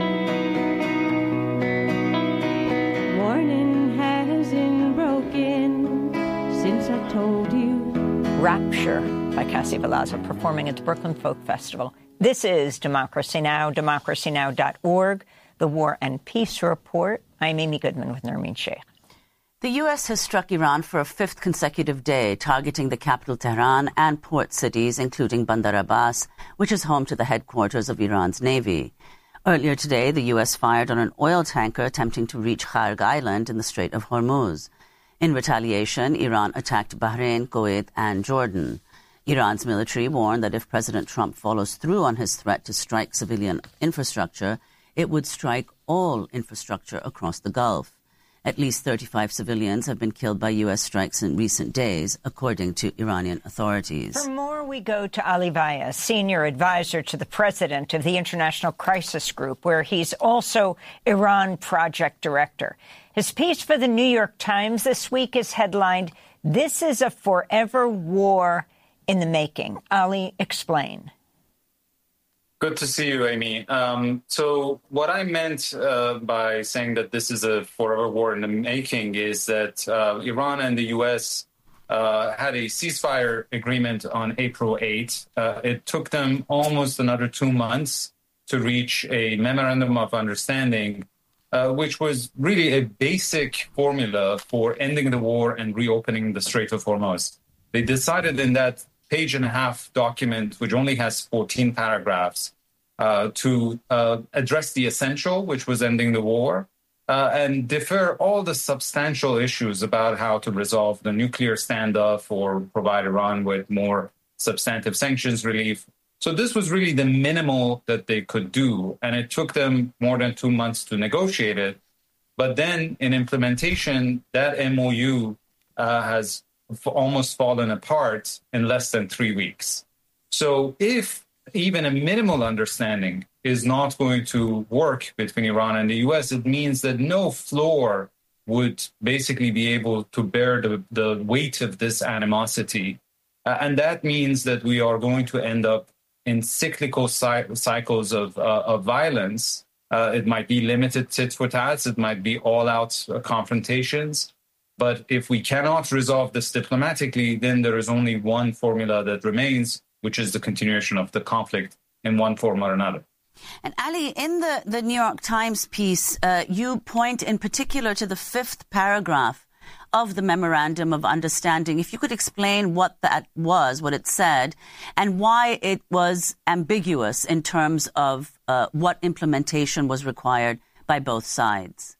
Morning hasn't broken since I told you. Rapture by Cassie Velasco performing at the Brooklyn Folk Festival. This is Democracy Now!, democracy now dot org, the War and Peace Report. I'm Amy Goodman with Nermeen Sheikh. The U S has struck Iran for a fifth consecutive day, targeting the capital Tehran and port cities, including Bandar Abbas, which is home to the headquarters of Iran's Navy. Earlier today, the U S fired on an oil tanker attempting to reach Kharg Island in the Strait of Hormuz. In retaliation, Iran attacked Bahrain, Kuwait, and Jordan. Iran's military warned that if President Trump follows through on his threat to strike civilian infrastructure, it would strike all infrastructure across the Gulf. At least thirty-five civilians have been killed by U S strikes in recent days, according to Iranian authorities. For more, we go to Ali Vaez, senior advisor to the president of the International Crisis Group, where he's also Iran project director. His piece for the New York Times this week is headlined, "This is a Forever War in the Making." Ali, explain. Good to see you, Amy. Um, so what I meant uh, by saying that this is a forever war in the making is that uh, Iran and the U S uh, had a ceasefire agreement on April eighth. Uh, it took them almost another two months to reach a memorandum of understanding, uh, which was really a basic formula for ending the war and reopening the Strait of Hormuz. They decided in that page and a half document, which only has fourteen paragraphs, uh, to uh, address the essential, which was ending the war, uh, and defer all the substantial issues about how to resolve the nuclear standoff or provide Iran with more substantive sanctions relief. So this was really the minimal that they could do, and it took them more than two months to negotiate it. But then in implementation, that M O U uh, has almost fallen apart in less than three weeks. So if even a minimal understanding is not going to work between Iran and the U S, it means that no floor would basically be able to bear the, the weight of this animosity. Uh, and that means that we are going to end up in cyclical cy- cycles of, uh, of violence. Uh, it might be limited tit for tats. It might be all-out uh, confrontations. But if we cannot resolve this diplomatically, then there is only one formula that remains, which is the continuation of the conflict in one form or another. And Ali, in the, the New York Times piece, uh, you point in particular to the fifth paragraph of the Memorandum of Understanding. If you could explain what that was, what it said, and why it was ambiguous in terms of uh, what implementation was required by both sides.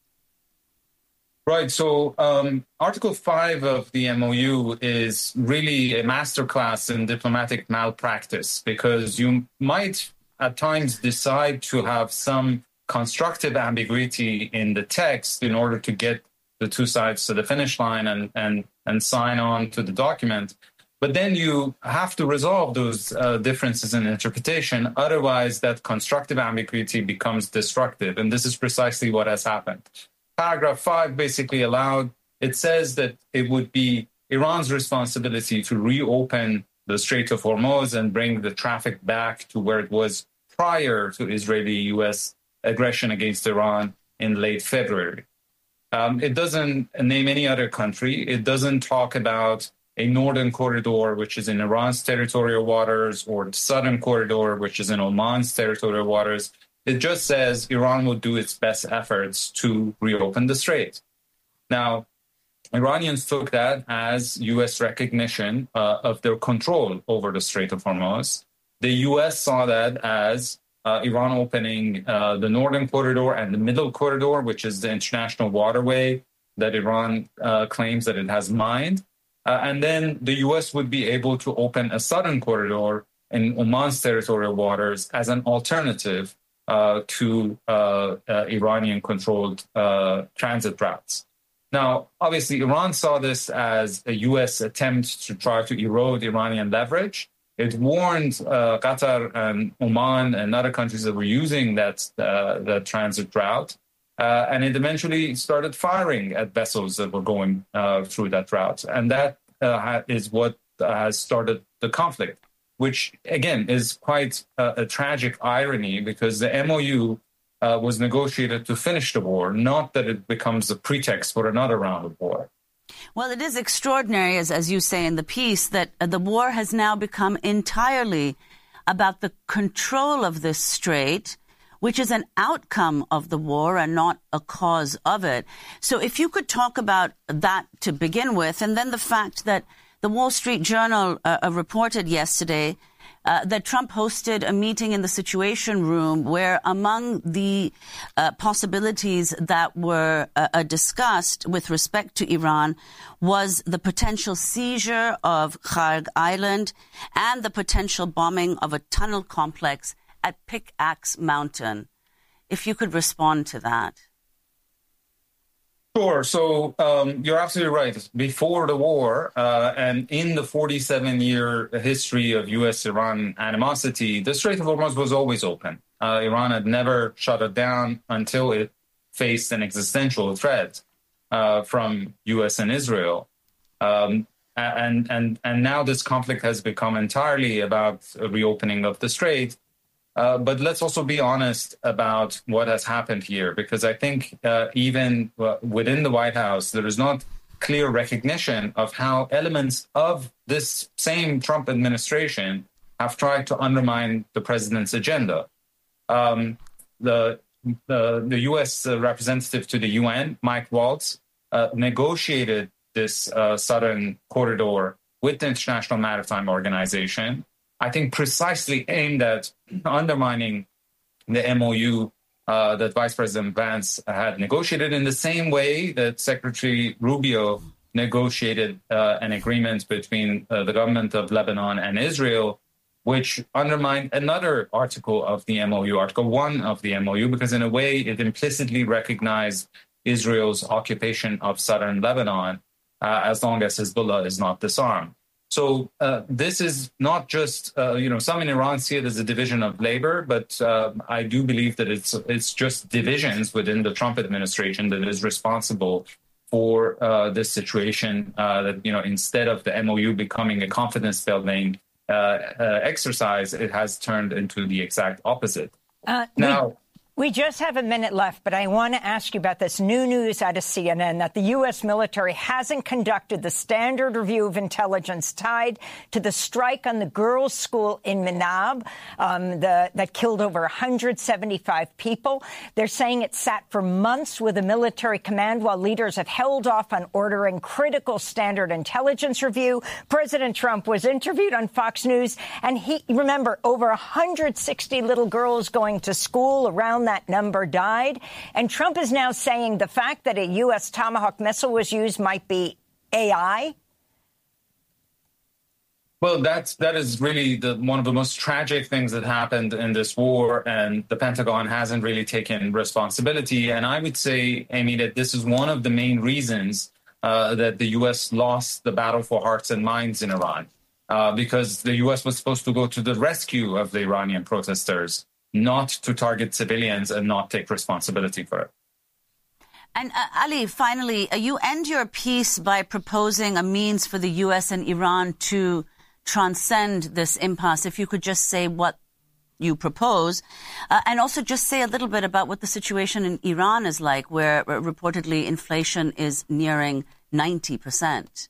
Right. So um, Article five of the M O U is really a masterclass in diplomatic malpractice, because you might at times decide to have some constructive ambiguity in the text in order to get the two sides to the finish line and, and, and sign on to the document. But then you have to resolve those uh, differences in interpretation. Otherwise, that constructive ambiguity becomes destructive. And this is precisely what has happened. Paragraph five basically allowed, it says that it would be Iran's responsibility to reopen the Strait of Hormuz and bring the traffic back to where it was prior to Israeli-U S aggression against Iran in late February. Um, it doesn't name any other country. It doesn't talk about a northern corridor, which is in Iran's territorial waters, or the southern corridor, which is in Oman's territorial waters. It just says Iran will do its best efforts to reopen the strait. Now, Iranians took that as U S recognition uh, of their control over the Strait of Hormuz. The U S saw that as uh, Iran opening uh, the northern corridor and the middle corridor, which is the international waterway that Iran uh, claims that it has mined. Uh, and then the U S would be able to open a southern corridor in Oman's territorial waters as an alternative Uh, to uh, uh, Iranian-controlled uh, transit routes. Now, obviously, Iran saw this as a U S attempt to try to erode Iranian leverage. It warned uh, Qatar and Oman and other countries that were using that, uh, that transit route, uh, and it eventually started firing at vessels that were going uh, through that route. And that uh, is what has started the conflict, which, again, is quite a, a tragic irony, because the M O U uh, was negotiated to finish the war, not that it becomes a pretext for another round of war. Well, it is extraordinary, as, as you say in the piece, that uh, the war has now become entirely about the control of this strait, which is an outcome of the war and not a cause of it. So if you could talk about that to begin with, and then the fact that the Wall Street Journal uh, reported yesterday uh, that Trump hosted a meeting in the Situation Room where among the uh, possibilities that were uh, discussed with respect to Iran was the potential seizure of Kharg Island and the potential bombing of a tunnel complex at Pickaxe Mountain. If you could respond to that. Sure. So um, you're absolutely right. Before the war uh, and in the forty-seven year history of U S Iran animosity, the Strait of Hormuz was always open. Uh, Iran had never shut it down until it faced an existential threat uh, from U S and Israel. Um, and, and, and now this conflict has become entirely about a reopening of the Strait. Uh, but let's also be honest about what has happened here, because I think uh, even uh, within the White House, there is not clear recognition of how elements of this same Trump administration have tried to undermine the president's agenda. Um, the, the, the U S representative to the U N, Mike Waltz, uh, negotiated this uh, southern corridor with the International Maritime Organization, I think precisely aimed at undermining the M O U uh, that Vice President Vance had negotiated in the same way that Secretary Rubio negotiated uh, an agreement between uh, the government of Lebanon and Israel, which undermined another article of the M O U, Article one of the M O U, because in a way it implicitly recognized Israel's occupation of southern Lebanon uh, as long as Hezbollah is not disarmed. So uh, this is not just, uh, you know, some in Iran see it as a division of labor, but uh, I do believe that it's it's just divisions within the Trump administration that is responsible for uh, this situation, uh, that, you know, instead of the M O U becoming a confidence building uh, uh, exercise, it has turned into the exact opposite. Uh, now. We- We just have a minute left, but I want to ask you about this new news out of C N N that the U S military hasn't conducted the standard review of intelligence tied to the strike on the girls' school in Minab um, the, that killed over one hundred seventy-five people. They're saying it sat for months with a military command while leaders have held off on ordering critical standard intelligence review. President Trump was interviewed on Fox News, and he, remember, over one hundred sixty little girls going to school around that number died. And Trump is now saying the fact that a U S Tomahawk missile was used might be A I. Well, that's that is really the, one of the most tragic things that happened in this war, and the Pentagon hasn't really taken responsibility. And I would say, Amy, that this is one of the main reasons uh, that the U S lost the battle for hearts and minds in Iran, uh, because the U S was supposed to go to the rescue of the Iranian protesters, not to target civilians and not take responsibility for it. And uh, Ali, finally, uh, you end your piece by proposing a means for the U S and Iran to transcend this impasse. If you could just say what you propose, uh, and also just say a little bit about what the situation in Iran is like, where uh, reportedly inflation is nearing ninety percent.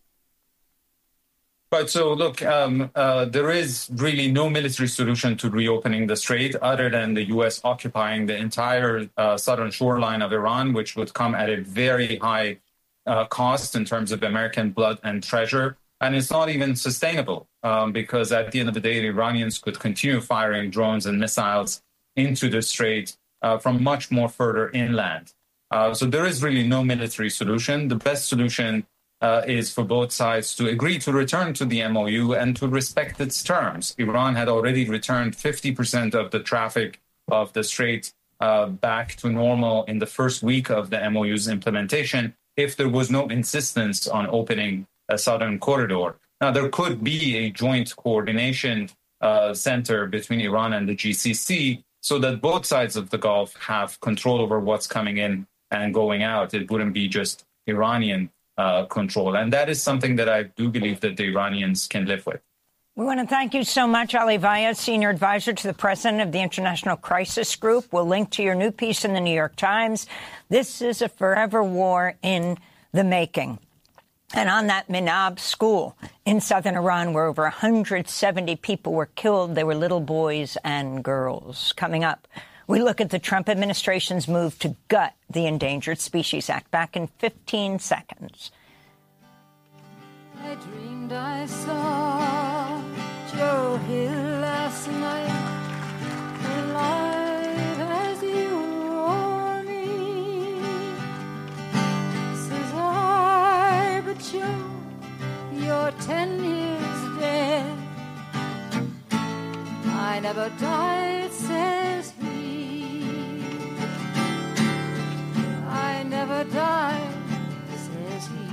Right. So, look, um, uh, there is really no military solution to reopening the strait other than the U S occupying the entire uh, southern shoreline of Iran, which would come at a very high uh, cost in terms of American blood and treasure. And it's not even sustainable um, because at the end of the day, the Iranians could continue firing drones and missiles into the strait uh, from much more further inland. Uh, so there is really no military solution. The best solution Uh, is for both sides to agree to return to the M O U and to respect its terms. Iran had already returned fifty percent of the traffic of the strait uh, back to normal in the first week of the M O U's implementation if there was no insistence on opening a southern corridor. Now, there could be a joint coordination uh, center between Iran and the G C C so that both sides of the Gulf have control over what's coming in and going out. It wouldn't be just Iranian Uh, control. And that is something that I do believe that the Iranians can live with. We want to thank you so much, Ali Vayyad, senior advisor to the president of the International Crisis Group. We'll link to your new piece in the New York Times. This is a forever war in the making. And on that Minab school in southern Iran, where over one hundred seventy people were killed, they were little boys and girls. Coming up, we look at the Trump administration's move to gut the Endangered Species Act. Back in fifteen seconds. I dreamed I saw Joe Hill last last night, alive as you or me. Says I, but Joe, you're ten years dead. I never died, says he. I never died, says he.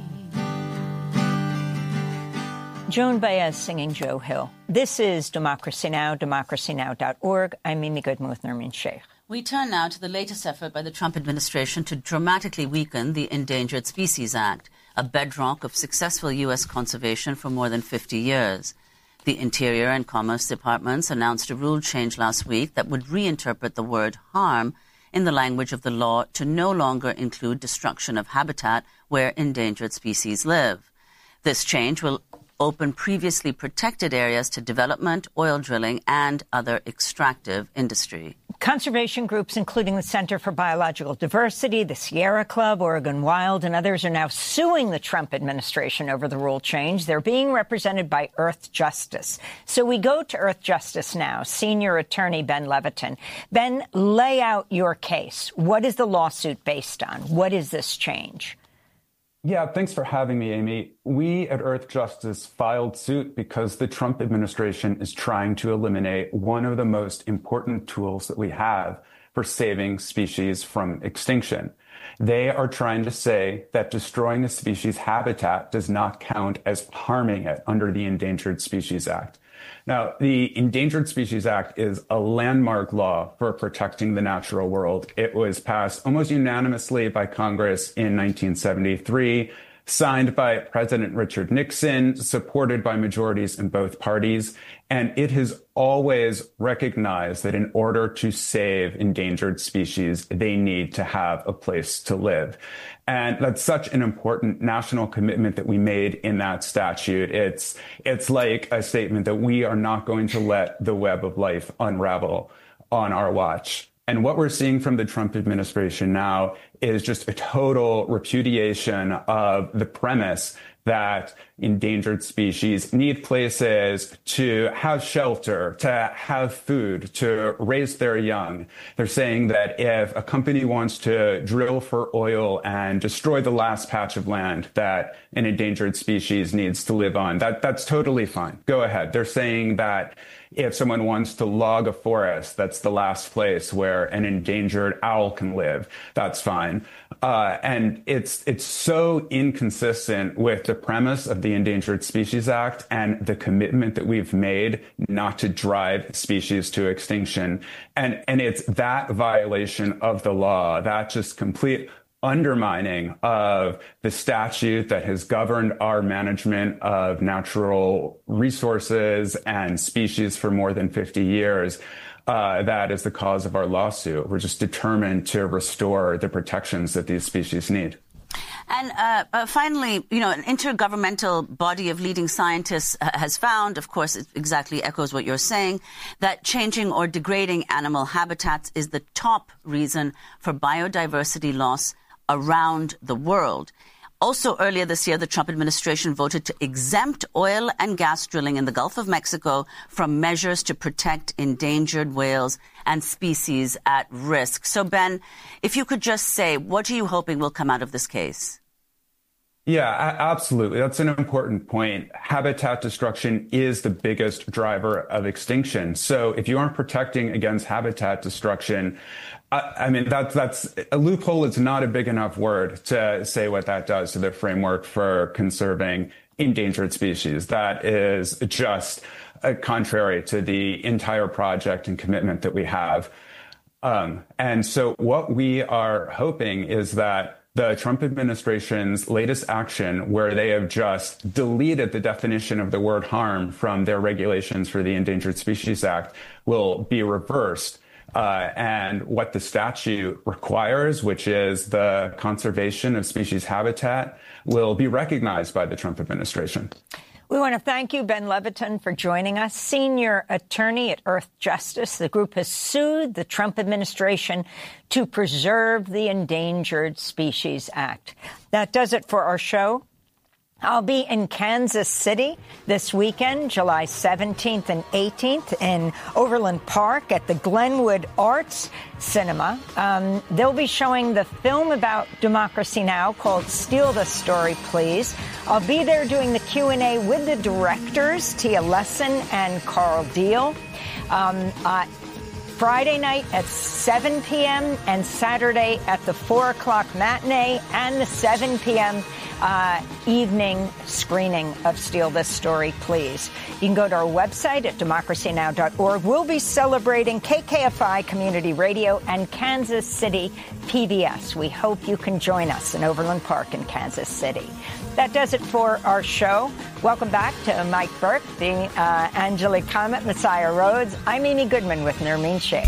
Joan Baez singing Joe Hill. This is Democracy Now!, democracy now dot org. I'm Mimi Goodman with Nermeen Sheikh. We turn now to the latest effort by the Trump administration to dramatically weaken the Endangered Species Act, a bedrock of successful U S conservation for more than fifty years. The Interior and Commerce Departments announced a rule change last week that would reinterpret the word harm in the language of the law to no longer include destruction of habitat where endangered species live. This change will open previously protected areas to development, oil drilling, and other extractive industry. Conservation groups, including the Center for Biological Diversity, the Sierra Club, Oregon Wild, and others are now suing the Trump administration over the rule change. They're being represented by Earth Justice. So we go to Earth Justice now. Senior attorney Ben Levitin. Ben, lay out your case. What is the lawsuit based on? What is this change? Yeah, thanks for having me, Amy. We at Earth Justice filed suit because the Trump administration is trying to eliminate one of the most important tools that we have for saving species from extinction. They are trying to say that destroying a species' habitat does not count as harming it under the Endangered Species Act. Now, the Endangered Species Act is a landmark law for protecting the natural world. It was passed almost unanimously by Congress in nineteen seventy-three, signed by President Richard Nixon, supported by majorities in both parties. And it has always recognized that in order to save endangered species, they need to have a place to live. And that's such an important national commitment that we made in that statute. It's, it's like a statement that we are not going to let the web of life unravel on our watch. And what we're seeing from the Trump administration now is just a total repudiation of the premise that endangered species need places to have shelter, to have food, to raise their young. They're saying that if a company wants to drill for oil and destroy the last patch of land that an endangered species needs to live on, that, that's totally fine. Go ahead. They're saying that if someone wants to log a forest, that's the last place where an endangered owl can live. That's fine. Uh, and it's it's so inconsistent with the premise of the Endangered Species Act and the commitment that we've made not to drive species to extinction. And, and it's that violation of the law, that just complete undermining of the statute that has governed our management of natural resources and species for more than fifty years. Uh, that is the cause of our lawsuit. We're just determined to restore the protections that these species need. And uh, uh, finally, you know, an intergovernmental body of leading scientists uh, has found, of course, it exactly echoes what you're saying, that changing or degrading animal habitats is the top reason for biodiversity loss around the world. Also, earlier this year, the Trump administration voted to exempt oil and gas drilling in the Gulf of Mexico from measures to protect endangered whales and species at risk. So, Ben, if you could just say, what are you hoping will come out of this case? Yeah, absolutely. That's an important point. Habitat destruction is the biggest driver of extinction. So if you aren't protecting against habitat destruction, I, I mean, that's, that's a loophole. It's not a big enough word to say what that does to the framework for conserving endangered species. That is just uh, contrary to the entire project and commitment that we have. Um, and so what we are hoping is that the Trump administration's latest action, where they have just deleted the definition of the word harm from their regulations for the Endangered Species Act, will be reversed. Uh, and what the statute requires, which is the conservation of species habitat, will be recognized by the Trump administration. We want to thank you, Ben Levitin, for joining us, senior attorney at Earth Justice. The group has sued the Trump administration to preserve the Endangered Species Act. That does it for our show. I'll be in Kansas City this weekend, July seventeenth and eighteenth, in Overland Park at the Glenwood Arts Cinema. Um, they'll be showing the film about Democracy Now! Called Steal the Story, Please. I'll be there doing the Q and A with the directors, Tia Lesson and Carl Deal. Um, uh, Friday night at seven p.m. and Saturday at the four o'clock matinee and the seven p.m. Uh, evening screening of Steal This Story, Please. You can go to our website at democracy now dot org. We'll be celebrating K K F I Community Radio and Kansas City P B S. We hope you can join us in Overland Park in Kansas City. That does it for our show. Welcome back to Mike Burke, the uh, Angelique Comet, Messiah Rhodes. I'm Amy Goodman with Nermeen Sheikh.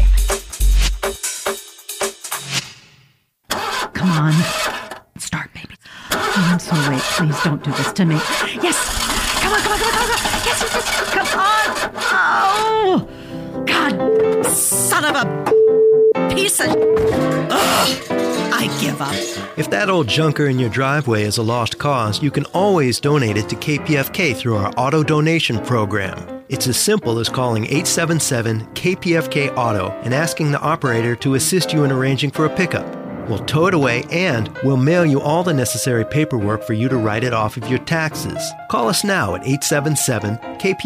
Come on. Start, baby. Oh, I'm so late. Please don't do this to me. Yes. Come on, come on, come on, come on. Yes, yes, yes. Come on. Oh, God. Son of a piece of... Ugh. I give up. If that old junker in your driveway is a lost cause, you can always donate it to K P F K through our auto donation program. It's as simple as calling eight seven seven K P F K Auto and asking the operator to assist you in arranging for a pickup. We'll tow it away and we'll mail you all the necessary paperwork for you to write it off of your taxes. Call us now at eight seven seven K P F K.